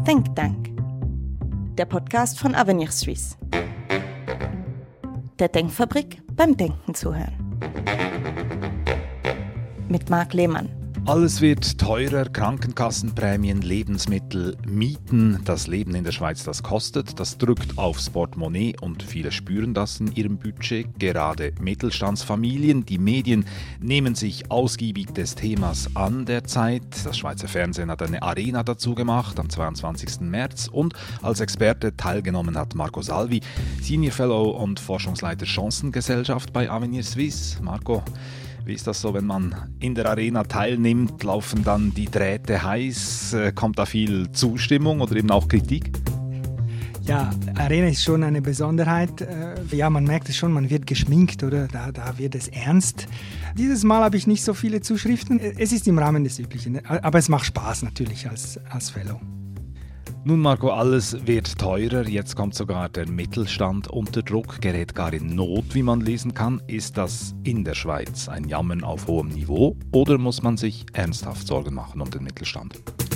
Denktank, der Podcast von Avenir Suisse. Der Denkfabrik beim Denken zuhören. Mit Marc Lehmann. Alles wird teurer, Krankenkassenprämien, Lebensmittel, Mieten. Das Leben in der Schweiz, das kostet, das drückt aufs Portemonnaie und viele spüren das in ihrem Budget. Gerade Mittelstandsfamilien, die Medien nehmen sich ausgiebig des Themas an derzeit. Das Schweizer Fernsehen hat eine Arena dazu gemacht am 22. März und als Experte teilgenommen hat Marco Salvi, Senior Fellow und Forschungsleiter Chancengesellschaft bei Avenir Suisse. Marco, wie ist das so, wenn man in der Arena teilnimmt? Laufen dann die Drähte heiß? Kommt da viel Zustimmung oder eben auch Kritik? Ja, Arena ist schon eine Besonderheit. Ja, man merkt es schon, man wird geschminkt, oder? Da wird es ernst. Dieses Mal habe ich nicht so viele Zuschriften. Es ist im Rahmen des Üblichen, aber es macht Spaß natürlich als Fellow. Nun Marco, alles wird teurer, jetzt kommt sogar der Mittelstand unter Druck, gerät gar in Not, wie man lesen kann. Ist das in der Schweiz ein Jammern auf hohem Niveau oder muss man sich ernsthaft Sorgen machen um den Mittelstand?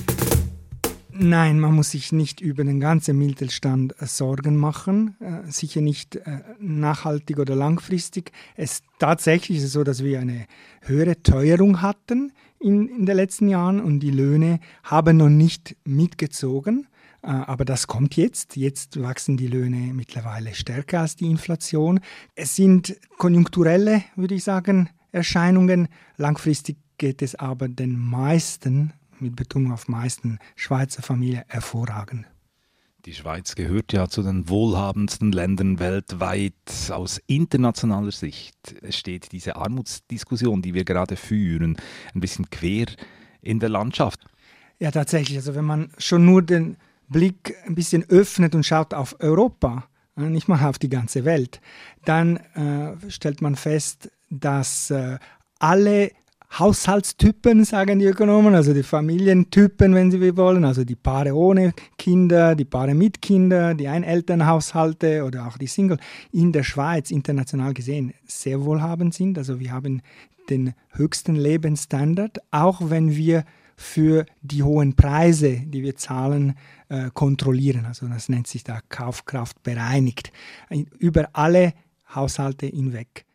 Nein, man muss sich nicht über den ganzen Mittelstand Sorgen machen, sicher nicht nachhaltig oder langfristig. Tatsächlich ist es so, dass wir eine höhere Teuerung hatten in den letzten Jahren und die Löhne haben noch nicht mitgezogen. Aber das kommt jetzt. Jetzt wachsen die Löhne mittlerweile stärker als die Inflation. Es sind konjunkturelle, würde ich sagen, Erscheinungen. Langfristig geht es aber den meisten, mit Betonung auf meisten, Schweizer Familien hervorragend. Die Schweiz gehört ja zu den wohlhabendsten Ländern weltweit. Aus internationaler Sicht steht diese Armutsdiskussion, die wir gerade führen, ein bisschen quer in der Landschaft. Ja, tatsächlich. Also wenn man schon nur den Blick ein bisschen öffnet und schaut auf Europa, nicht mal auf die ganze Welt, dann stellt man fest, dass alle Haushaltstypen, sagen die Ökonomen, also die Familientypen, wenn Sie wollen, also die Paare ohne Kinder, die Paare mit Kindern, die Einelternhaushalte oder auch die Single, in der Schweiz international gesehen sehr wohlhabend sind. Also wir haben den höchsten Lebensstandard, auch wenn wir für die hohen Preise, die wir zahlen, kontrollieren. Also das nennt sich da Kaufkraft bereinigt. Über alle Haushalte hinweg.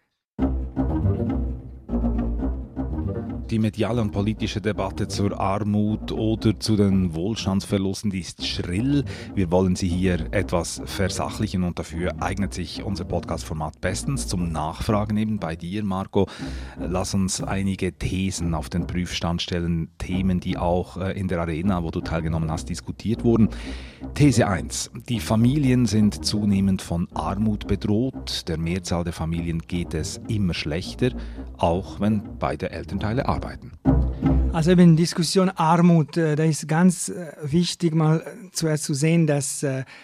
Die mediale und politische Debatte zur Armut oder zu den Wohlstandsverlusten, die ist schrill. Wir wollen sie hier etwas versachlichen und dafür eignet sich unser Podcast-Format bestens zum Nachfragen eben bei dir, Marco. Lass uns einige Thesen auf den Prüfstand stellen, Themen, die auch in der Arena, wo du teilgenommen hast, diskutiert wurden. These 1. Die Familien sind zunehmend von Armut bedroht. Der Mehrzahl der Familien geht es immer schlechter, auch wenn beide Elternteile arbeiten. Also eben Diskussion Armut, da ist ganz wichtig mal zuerst zu sehen, dass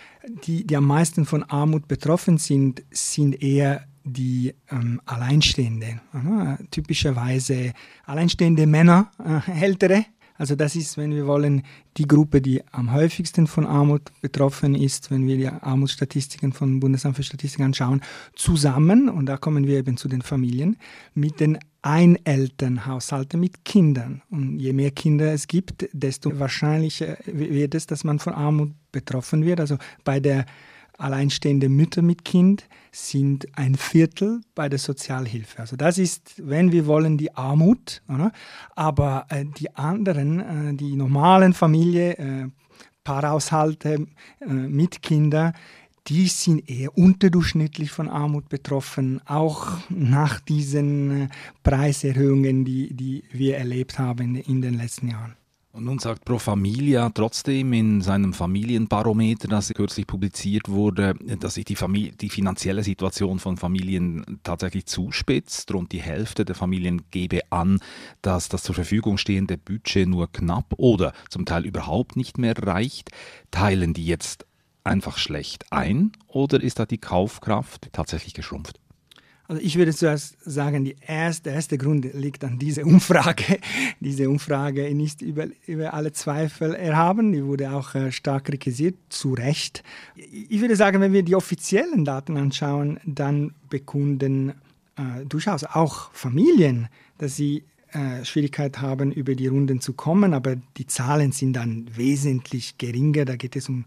die am meisten von Armut betroffen sind eher die Alleinstehende. Typischerweise alleinstehende Männer, ältere. Also das ist, wenn wir wollen, die Gruppe, die am häufigsten von Armut betroffen ist, wenn wir die Armutsstatistiken vom Bundesamt für Statistik anschauen, zusammen, und da kommen wir eben zu den Familien, mit den Einelternhaushalten mit Kindern. Und je mehr Kinder es gibt, desto wahrscheinlicher wird es, dass man von Armut betroffen wird. Also bei der alleinstehende Mütter mit Kind sind 1/4 bei der Sozialhilfe. Also das ist, wenn wir wollen, die Armut. Oder? Aber die anderen, die normalen Familien, Paarhaushalte mit Kindern, die sind eher unterdurchschnittlich von Armut betroffen, auch nach diesen Preiserhöhungen, die wir erlebt haben in den letzten Jahren. Und nun sagt Pro Familia trotzdem in seinem Familienbarometer, das kürzlich publiziert wurde, dass sich die finanzielle Situation von Familien tatsächlich zuspitzt. Rund die Hälfte der Familien gebe an, dass das zur Verfügung stehende Budget nur knapp oder zum Teil überhaupt nicht mehr reicht. Teilen die jetzt einfach schlecht ein oder ist da die Kaufkraft tatsächlich geschrumpft? Also ich würde zuerst sagen, der erste Grund liegt an dieser Umfrage. Diese Umfrage ist über alle Zweifel erhaben. Die wurde auch stark kritisiert, zu Recht. Ich würde sagen, wenn wir die offiziellen Daten anschauen, dann bekunden durchaus auch Familien, dass sie Schwierigkeit haben, über die Runden zu kommen, aber die Zahlen sind dann wesentlich geringer. Da geht es um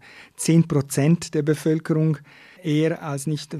10% der Bevölkerung, eher als nicht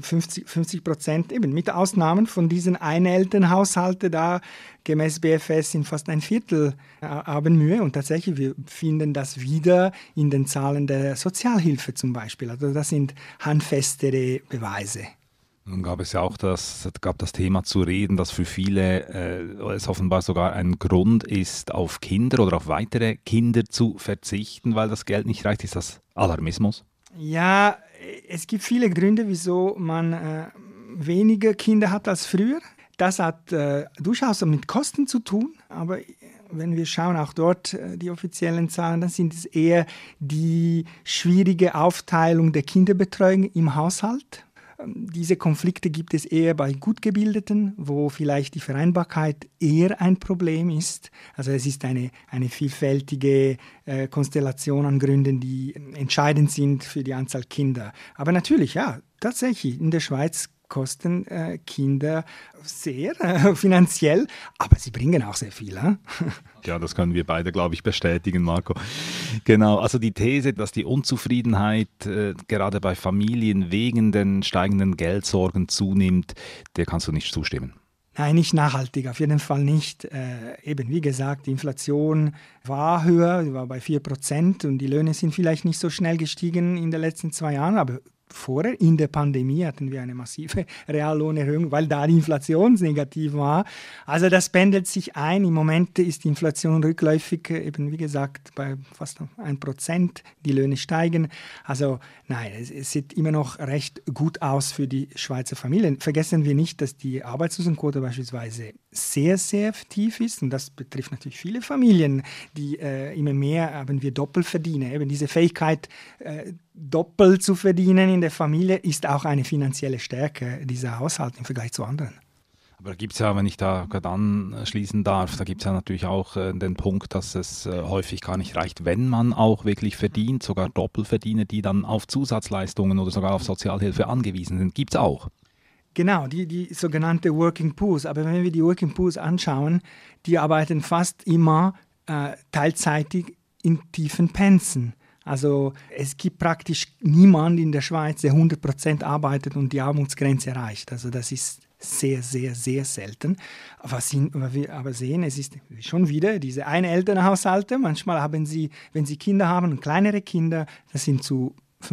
50%, eben mit Ausnahmen von diesen Einelternhaushalten, da gemäß BfS sind fast ein Viertel haben Mühe und tatsächlich, wir finden das wieder in den Zahlen der Sozialhilfe zum Beispiel. Also das sind handfestere Beweise. Nun gab es ja auch das Thema zu reden, dass für viele es offenbar sogar ein Grund ist, auf Kinder oder auf weitere Kinder zu verzichten, weil das Geld nicht reicht. Ist das Alarmismus? Ja, es gibt viele Gründe, wieso man weniger Kinder hat als früher. Das hat durchaus mit Kosten zu tun, aber wenn wir schauen, auch dort die offiziellen Zahlen, dann sind es eher die schwierige Aufteilung der Kinderbetreuung im Haushalt. Diese Konflikte gibt es eher bei Gutgebildeten, wo vielleicht die Vereinbarkeit eher ein Problem ist. Also es ist eine vielfältige Konstellation an Gründen, die entscheidend sind für die Anzahl Kinder. Aber natürlich, ja, tatsächlich, in der Schweiz kosten Kinder sehr finanziell, aber sie bringen auch sehr viel. Ja, das können wir beide, glaube ich, bestätigen, Marco. Genau, also die These, dass die Unzufriedenheit gerade bei Familien wegen den steigenden Geldsorgen zunimmt, der kannst du nicht zustimmen. Nein, nicht nachhaltig, auf jeden Fall nicht. Eben, wie gesagt, die Inflation war höher, sie war bei 4% und die Löhne sind vielleicht nicht so schnell gestiegen in den letzten 2 Jahren, aber vorher, in der Pandemie, hatten wir eine massive Reallohnerhöhung, weil da die Inflation negativ war. Also das pendelt sich ein. Im Moment ist die Inflation rückläufig, eben wie gesagt, bei fast 1%. Die Löhne steigen. Also nein, es sieht immer noch recht gut aus für die Schweizer Familien. Vergessen wir nicht, dass die Arbeitslosenquote beispielsweise sehr, sehr tief ist. Und das betrifft natürlich viele Familien, die immer mehr haben wir doppelt verdienen. Eben diese Fähigkeit, doppelt zu verdienen in der Familie, ist auch eine finanzielle Stärke dieser Haushalte im Vergleich zu anderen. Aber da gibt es ja, wenn ich da gerade anschließen darf, da gibt es ja natürlich auch den Punkt, dass es häufig gar nicht reicht, wenn man auch wirklich verdient, sogar Doppelverdiener, die dann auf Zusatzleistungen oder sogar auf Sozialhilfe angewiesen sind, gibt es auch. Genau, die sogenannte Working Pools. Aber wenn wir die Working Pools anschauen, die arbeiten fast immer teilzeitig in tiefen Pensen. Also es gibt praktisch niemanden in der Schweiz, der 100% arbeitet und die Armutsgrenze erreicht. Also das ist sehr, sehr, sehr selten. Was wir aber sehen, es ist schon wieder diese Einelternhaushalte. Manchmal haben sie, wenn sie Kinder haben und kleinere Kinder, das sind zu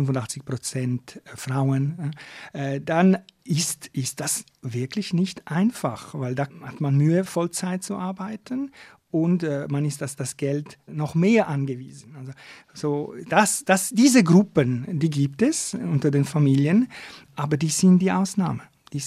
85% Frauen, dann ist das wirklich nicht einfach, weil da hat man Mühe, Vollzeit zu arbeiten. Und man ist auf das Geld noch mehr angewiesen. Also diese Gruppen, die gibt es unter den Familien, aber die sind die Ausnahme.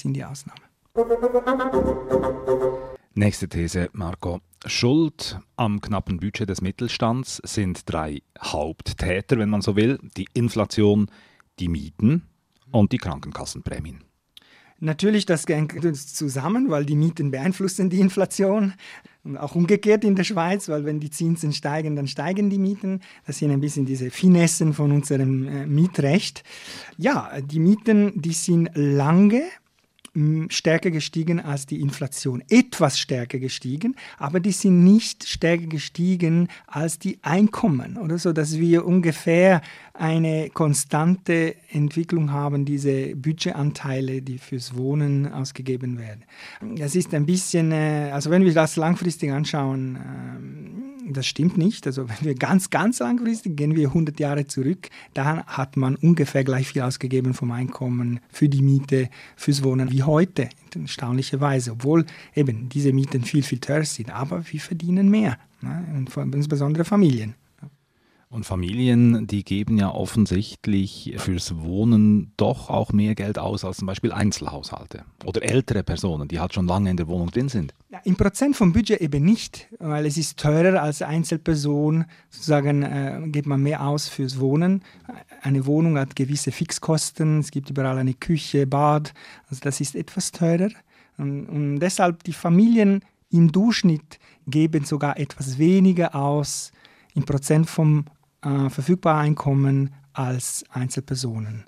Nächste These, Marco. Schuld am knappen Budget des Mittelstands sind 3 Haupttäter, wenn man so will. Die Inflation, die Mieten und die Krankenkassenprämien. Natürlich, das hängt zusammen, weil die Mieten beeinflussen die Inflation. Und auch umgekehrt in der Schweiz, weil wenn die Zinsen steigen, dann steigen die Mieten. Das sind ein bisschen diese Finessen von unserem Mietrecht. Ja, die Mieten, die sind lange stärker gestiegen als die Inflation. Etwas stärker gestiegen, aber die sind nicht stärker gestiegen als die Einkommen. Oder so, dass wir ungefähr eine konstante Entwicklung haben, diese Budgetanteile, die fürs Wohnen ausgegeben werden. Das ist ein bisschen, also wenn wir das langfristig anschauen, das stimmt nicht. Also wenn wir ganz, ganz langfristig gehen wir 100 Jahre zurück, da hat man ungefähr gleich viel ausgegeben vom Einkommen für die Miete, fürs Wohnen wie heute, erstaunlicherweise, obwohl eben diese Mieten viel, viel teurer sind. Aber wir verdienen mehr, ne? Und insbesondere Familien. Und Familien, die geben ja offensichtlich fürs Wohnen doch auch mehr Geld aus als zum Beispiel Einzelhaushalte oder ältere Personen, die halt schon lange in der Wohnung drin sind. Ja, im Prozent vom Budget eben nicht, weil es ist teurer als Einzelperson. Sozusagen gibt man mehr aus fürs Wohnen. Eine Wohnung hat gewisse Fixkosten, es gibt überall eine Küche, Bad, also das ist etwas teurer. Und deshalb die Familien im Durchschnitt geben sogar etwas weniger aus im Prozent vom verfügbaren Einkommen als Einzelpersonen.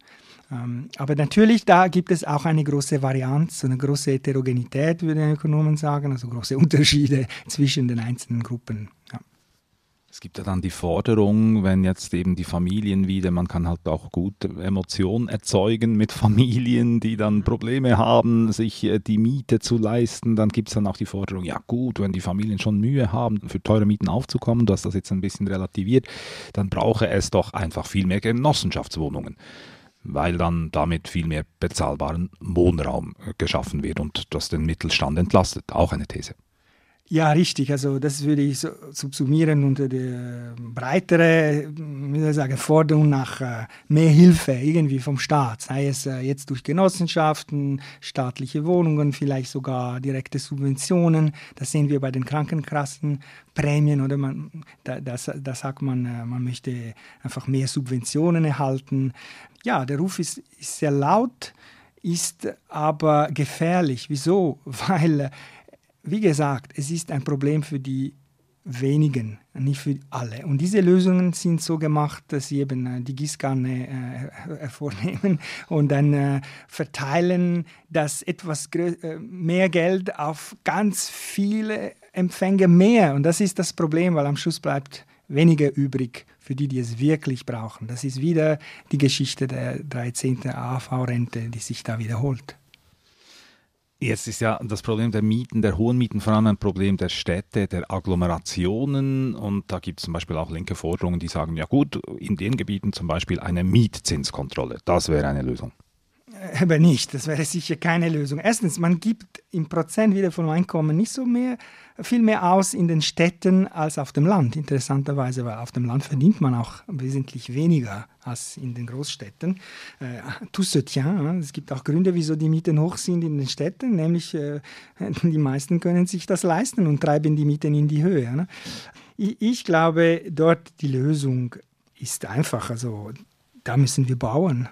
Aber natürlich, da gibt es auch eine große Varianz, eine große Heterogenität, würden Ökonomen sagen, also große Unterschiede zwischen den einzelnen Gruppen. Ja. Es gibt ja dann die Forderung, wenn jetzt eben die Familien wieder, man kann halt auch gut Emotionen erzeugen mit Familien, die dann Probleme haben, sich die Miete zu leisten, dann gibt es dann auch die Forderung, ja gut, wenn die Familien schon Mühe haben, für teure Mieten aufzukommen, du hast das jetzt ein bisschen relativiert, dann brauche es doch einfach viel mehr Genossenschaftswohnungen, weil dann damit viel mehr bezahlbaren Wohnraum geschaffen wird und das den Mittelstand entlastet. Auch eine These. Ja, richtig. Also das würde ich so subsumieren unter der breitere, wie soll ich sagen, Forderung nach mehr Hilfe irgendwie vom Staat. Sei es jetzt durch Genossenschaften, staatliche Wohnungen, vielleicht sogar direkte Subventionen. Das sehen wir bei den Krankenkassenprämien. Oder da sagt man, man möchte einfach mehr Subventionen erhalten. Ja, der Ruf ist sehr laut, ist aber gefährlich. Wieso? Weil wie gesagt, es ist ein Problem für die wenigen, nicht für alle. Und diese Lösungen sind so gemacht, dass sie eben die Gießkanne hervornehmen und dann verteilen das etwas mehr Geld auf ganz viele Empfänger mehr. Und das ist das Problem, weil am Schluss bleibt weniger übrig für die es wirklich brauchen. Das ist wieder die Geschichte der 13. AHV-Rente, die sich da wiederholt. Jetzt ist ja das Problem der Mieten, der hohen Mieten vor allem ein Problem der Städte, der Agglomerationen und da gibt es zum Beispiel auch linke Forderungen, die sagen, ja gut, in den Gebieten zum Beispiel eine Mietzinskontrolle, das wäre eine Lösung. Aber nicht, das wäre sicher keine Lösung. Erstens, man gibt im Prozent wieder vom Einkommen nicht so viel mehr aus in den Städten als auf dem Land, interessanterweise, weil auf dem Land verdient man auch wesentlich weniger als in den Großstädten. Tout se tient. Es gibt auch Gründe, wieso die Mieten hoch sind in den Städten, nämlich die meisten können sich das leisten und treiben die Mieten in die Höhe. Ne? Ich glaube, dort die Lösung ist einfach, also da müssen wir bauen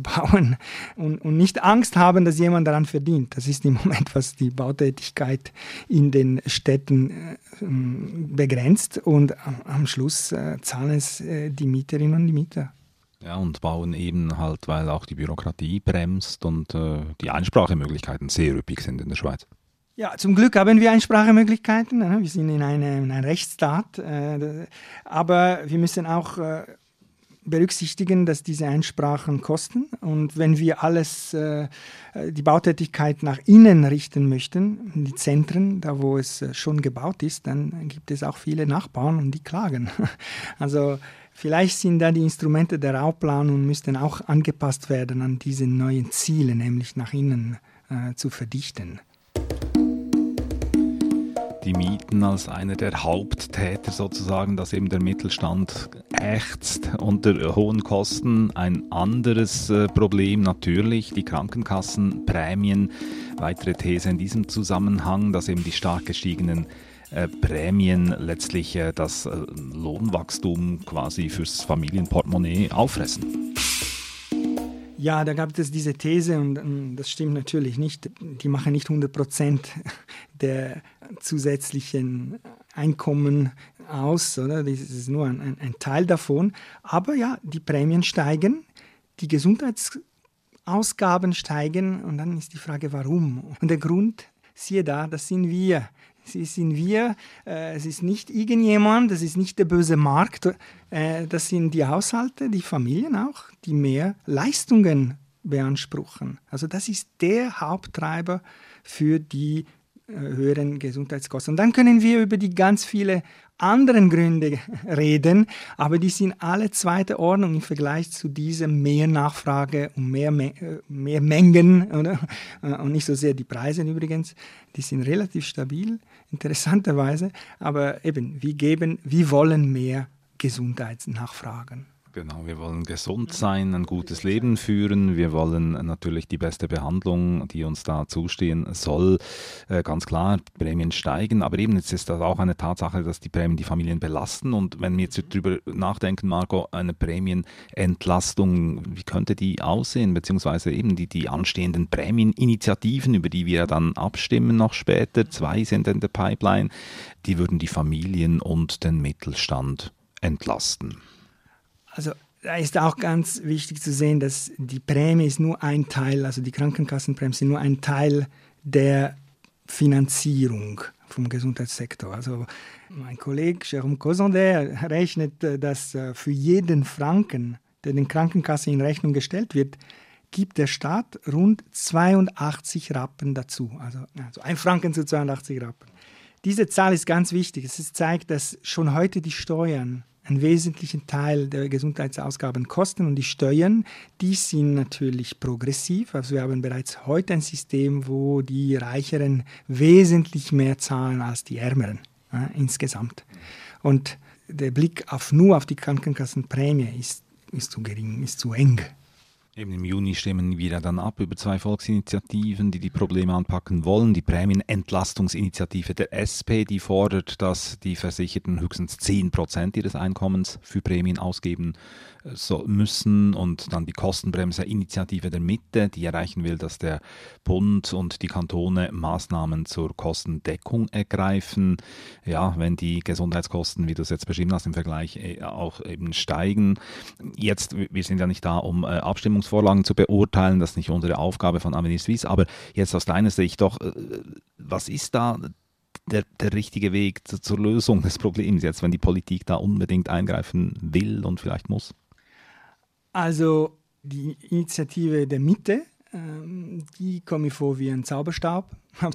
und nicht Angst haben, dass jemand daran verdient. Das ist im Moment, was die Bautätigkeit in den Städten begrenzt und am Schluss zahlen es die Mieterinnen und die Mieter. Ja, und bauen eben halt, weil auch die Bürokratie bremst und die Einsprachemöglichkeiten sehr üppig sind in der Schweiz. Ja, zum Glück haben wir Einsprachemöglichkeiten. Wir sind in einem Rechtsstaat, aber wir müssen auch berücksichtigen, dass diese Einsprachen kosten und wenn wir die Bautätigkeit nach innen richten möchten, in die Zentren, da wo es schon gebaut ist, dann gibt es auch viele Nachbarn und die klagen. Also vielleicht sind da die Instrumente der Rauplanung müssten auch angepasst werden an diese neuen Ziele, nämlich nach innen zu verdichten. Die Mieten als einer der Haupttäter sozusagen, dass eben der Mittelstand ächzt unter hohen Kosten. Ein anderes Problem natürlich, die Krankenkassenprämien. Weitere These in diesem Zusammenhang, dass eben die stark gestiegenen Prämien letztlich das Lohnwachstum quasi fürs Familienportemonnaie auffressen. Ja, da gab es diese These und das stimmt natürlich nicht. Die machen nicht 100% der zusätzlichen Einkommen aus, oder? Das ist nur ein Teil davon. Aber ja, die Prämien steigen, die Gesundheitsausgaben steigen und dann ist die Frage, warum? Und der Grund, siehe da, das sind wir. Es ist nicht irgendjemand, das ist nicht der böse Markt, das sind die Haushalte, die Familien auch, die mehr Leistungen beanspruchen. Also das ist der Haupttreiber für die höheren Gesundheitskosten. Und dann können wir über die ganz viele anderen Gründe reden, aber die sind alle zweite Ordnung im Vergleich zu dieser Nachfrage und mehr Mengen, oder? Und nicht so sehr die Preise übrigens, die sind relativ stabil, interessanterweise, aber eben, wir wollen mehr Gesundheitsnachfragen. Genau, wir wollen gesund sein, ein gutes Leben führen. Wir wollen natürlich die beste Behandlung, die uns da zustehen soll. Ganz klar, Prämien steigen, aber eben jetzt ist das auch eine Tatsache, dass die Prämien die Familien belasten. Und wenn wir jetzt darüber nachdenken, Marco, eine Prämienentlastung, wie könnte die aussehen? Beziehungsweise eben die anstehenden Prämieninitiativen, über die wir dann abstimmen noch später, 2 sind in der Pipeline, die würden die Familien und den Mittelstand entlasten. Also da ist auch ganz wichtig zu sehen, dass die Prämie ist nur ein Teil, also die Krankenkassenprämie sind nur ein Teil der Finanzierung vom Gesundheitssektor. Also mein Kollege Jérôme Cosondet rechnet, dass für jeden Franken, der den Krankenkassen in Rechnung gestellt wird, gibt der Staat rund 82 Rappen dazu. Also 1 Franken zu 82 Rappen. Diese Zahl ist ganz wichtig. Es zeigt, dass schon heute die Steuern einen wesentlichen Teil der Gesundheitsausgaben kosten. Und die Steuern, die sind natürlich progressiv. Also wir haben bereits heute ein System, wo die Reicheren wesentlich mehr zahlen als die Ärmeren insgesamt. Und der Blick nur auf die Krankenkassenprämie ist zu gering, ist zu eng. Eben im Juni stimmen wir ja dann ab über 2 Volksinitiativen, die Probleme anpacken wollen. Die Prämienentlastungsinitiative der SP, die fordert, dass die Versicherten höchstens 10% ihres Einkommens für Prämien ausgeben müssen. Und dann die Kostenbremse-Initiative der Mitte, die erreichen will, dass der Bund und die Kantone Maßnahmen zur Kostendeckung ergreifen. Ja, wenn die Gesundheitskosten, wie du es jetzt beschrieben hast, im Vergleich auch eben steigen. Jetzt, wir sind ja nicht da, um Abstimmungsvorlagen zu beurteilen, das ist nicht unsere Aufgabe von Avenir Suisse, aber jetzt aus deiner Sicht doch, was ist da der richtige Weg zur Lösung des Problems jetzt, wenn die Politik da unbedingt eingreifen will und vielleicht muss? Also die Initiative der Mitte, die komme mir vor wie ein Zauberstab.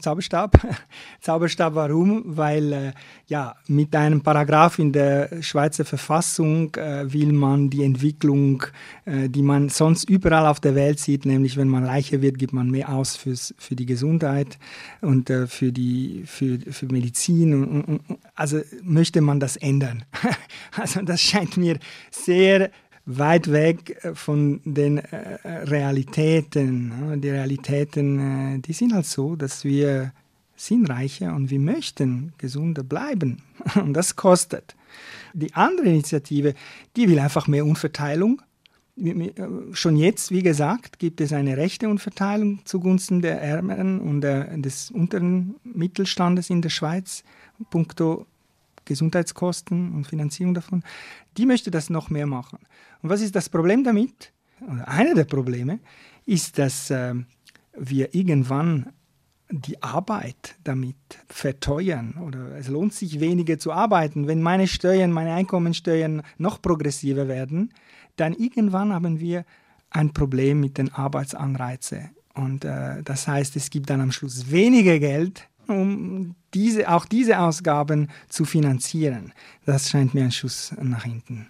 Zauberstab warum? Weil mit einem Paragraph in der Schweizer Verfassung will man die Entwicklung, die man sonst überall auf der Welt sieht, nämlich wenn man reicher wird, gibt man mehr aus für die Gesundheit und für Medizin. Also möchte man das ändern. Also das scheint mir sehr weit weg von den Realitäten. Die Realitäten, die sind halt so, dass wir sind reicher und wir möchten gesunder bleiben. Und das kostet. Die andere Initiative, die will einfach mehr Umverteilung. Schon jetzt, wie gesagt, gibt es eine rechte Umverteilung zugunsten der Ärmeren und des unteren Mittelstandes in der Schweiz, punkto Gesundheitskosten und Finanzierung davon. Die möchte das noch mehr machen. Und was ist das Problem damit? Oder einer der Probleme ist, dass wir irgendwann die Arbeit damit verteuern. Oder es lohnt sich weniger zu arbeiten. Wenn meine Einkommensteuern noch progressiver werden, dann irgendwann haben wir ein Problem mit den Arbeitsanreizen. Und das heißt, es gibt dann am Schluss weniger Geld, um auch diese Ausgaben zu finanzieren. Das scheint mir ein Schuss nach hinten.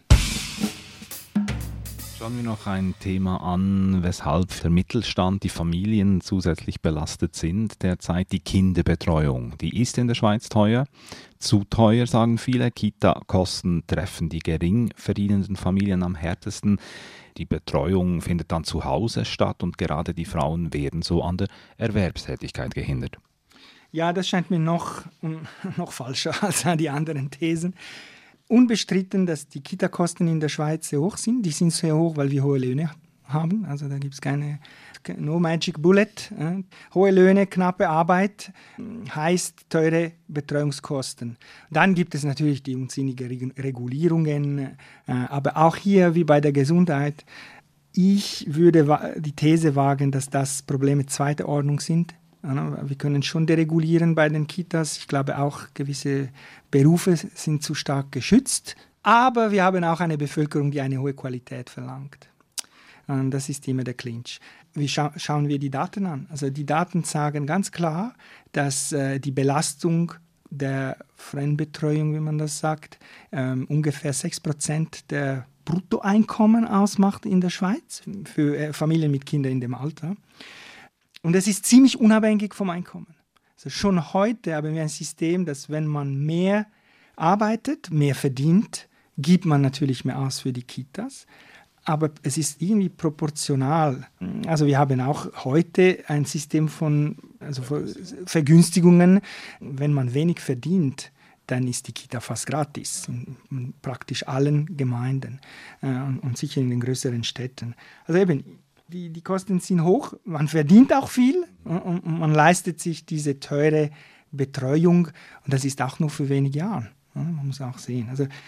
Schauen wir noch ein Thema an, weshalb der Mittelstand, die Familien zusätzlich belastet sind derzeit. Die Kinderbetreuung, die ist in der Schweiz teuer. Zu teuer, sagen viele. Kita-Kosten treffen die gering verdienenden Familien am härtesten. Die Betreuung findet dann zu Hause statt und gerade die Frauen werden so an der Erwerbstätigkeit gehindert. Ja, das scheint mir noch falscher als die anderen Thesen. Unbestritten, dass die Kita-Kosten in der Schweiz sehr hoch sind. Die sind sehr hoch, weil wir hohe Löhne haben. Also da gibt es no magic bullet. Hohe Löhne, knappe Arbeit heißt teure Betreuungskosten. Dann gibt es natürlich die unsinnigen Regulierungen. Aber auch hier, wie bei der Gesundheit, ich würde die These wagen, dass das Probleme zweiter Ordnung sind. Wir können schon deregulieren bei den Kitas. Ich glaube auch, gewisse Berufe sind zu stark geschützt. Aber wir haben auch eine Bevölkerung, die eine hohe Qualität verlangt. Und das ist immer der Clinch. Schauen wir die Daten an. Also die Daten sagen ganz klar, dass die Belastung der Fremdbetreuung, wie man das sagt, ungefähr 6% der Bruttoeinkommen ausmacht in der Schweiz für Familien mit Kindern in dem Alter. Und es ist ziemlich unabhängig vom Einkommen. Also schon heute haben wir ein System, dass wenn man mehr arbeitet, mehr verdient, gibt man natürlich mehr aus für die Kitas. Aber es ist irgendwie proportional. Also wir haben auch heute ein System von Vergünstigungen. Wenn man wenig verdient, dann ist die Kita fast gratis in praktisch allen Gemeinden und sicher in den größeren Städten. Also eben, die Kosten sind hoch, man verdient auch viel und man leistet sich diese teure Betreuung und das ist auch nur für wenige Jahre. Man muss auch sehen. Also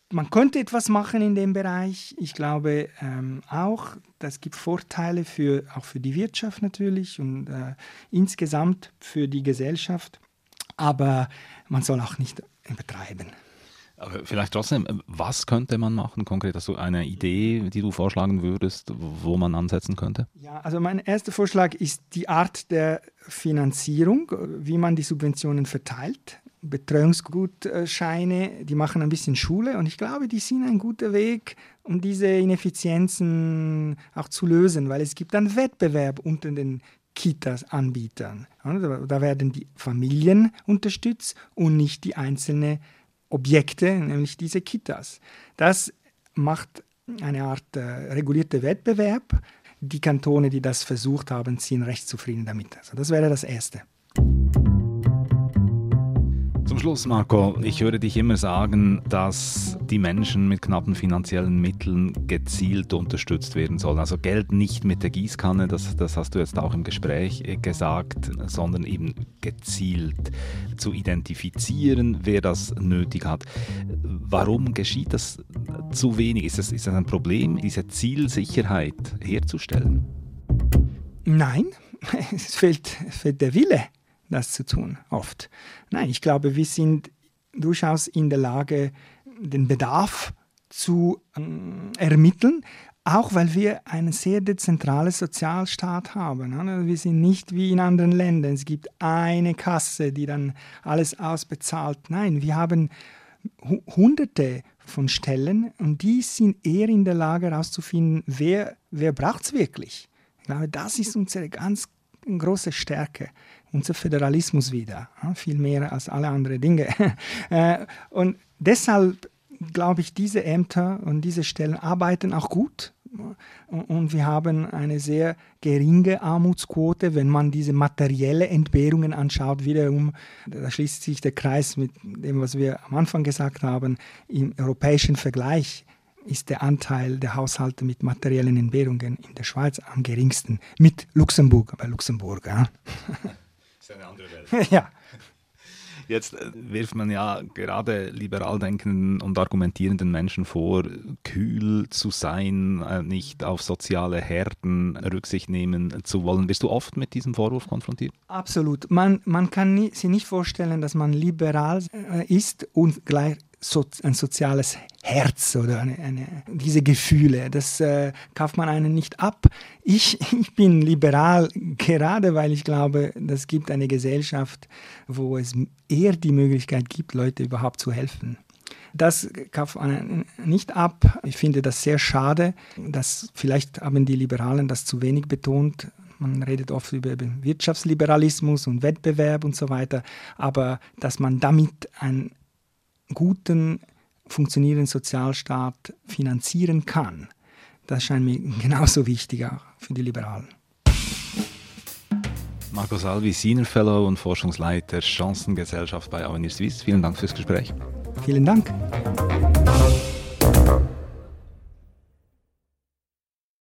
Man könnte etwas machen in dem Bereich. Ich glaube auch, das gibt Vorteile auch für die Wirtschaft natürlich und insgesamt für die Gesellschaft. Aber man soll auch nicht übertreiben. Aber vielleicht trotzdem, was könnte man machen konkret? Hast du eine Idee, die du vorschlagen würdest, wo man ansetzen könnte? Ja, also mein erster Vorschlag ist die Art der Finanzierung, wie man die Subventionen verteilt. Betreuungsgutscheine, die machen ein bisschen Schule und ich glaube, die sind ein guter Weg, um diese Ineffizienzen auch zu lösen, weil es gibt einen Wettbewerb unter den Kitas-Anbietern. Da werden die Familien unterstützt und nicht die einzelnen Objekte, nämlich diese Kitas. Das macht eine Art regulierter Wettbewerb. Die Kantone, die das versucht haben, sind recht zufrieden damit. Also das wäre das Erste. Zum Schluss, Marco, ich höre dich immer sagen, dass die Menschen mit knappen finanziellen Mitteln gezielt unterstützt werden sollen. Also Geld nicht mit der Gießkanne, das hast du jetzt auch im Gespräch gesagt, sondern eben gezielt zu identifizieren, wer das nötig hat. Warum geschieht das zu wenig? Ist das ein Problem, diese Zielsicherheit herzustellen? Nein, es fehlt der Wille, das zu tun, oft. Nein, ich glaube, wir sind durchaus in der Lage, den Bedarf zu ermitteln, auch weil wir einen sehr dezentralen Sozialstaat haben. Wir sind nicht wie in anderen Ländern. Es gibt eine Kasse, die dann alles ausbezahlt. Nein, wir haben Hunderte von Stellen und die sind eher in der Lage herauszufinden, wer braucht es wirklich. Ich glaube, das ist unsere ganz große Stärke, unser Föderalismus wieder, viel mehr als alle anderen Dinge. Und deshalb glaube ich, diese Ämter und diese Stellen arbeiten auch gut. Und wir haben eine sehr geringe Armutsquote, wenn man diese materielle Entbehrungen anschaut. Wiederum, da schließt sich der Kreis mit dem, was wir am Anfang gesagt haben, im europäischen Vergleich ist der Anteil der Haushalte mit materiellen Entbehrungen in der Schweiz am geringsten. Mit Luxemburg, aber Luxemburg, ja. Das ist eine andere Welt. Ja. Jetzt wirft man ja gerade liberal denkenden und argumentierenden Menschen vor, kühl zu sein, nicht auf soziale Härten Rücksicht nehmen zu wollen. Wirst du oft mit diesem Vorwurf konfrontiert? Absolut. Man kann sich nicht vorstellen, dass man liberal ist und gleich ein soziales Herz oder diese Gefühle, das kauft man einen nicht ab. Ich bin liberal, gerade weil ich glaube, es gibt eine Gesellschaft, wo es eher die Möglichkeit gibt, Leute überhaupt zu helfen. Das kauft man nicht ab. Ich finde das sehr schade. Vielleicht haben die Liberalen das zu wenig betont. Man redet oft über Wirtschaftsliberalismus und Wettbewerb und so weiter, aber dass man damit einen guten, funktionierenden Sozialstaat finanzieren kann, das scheint mir genauso wichtig auch für die Liberalen. Marco Salvi, Senior Fellow und Forschungsleiter Chancengesellschaft bei Avenir Suisse. Vielen Dank fürs Gespräch. Vielen Dank.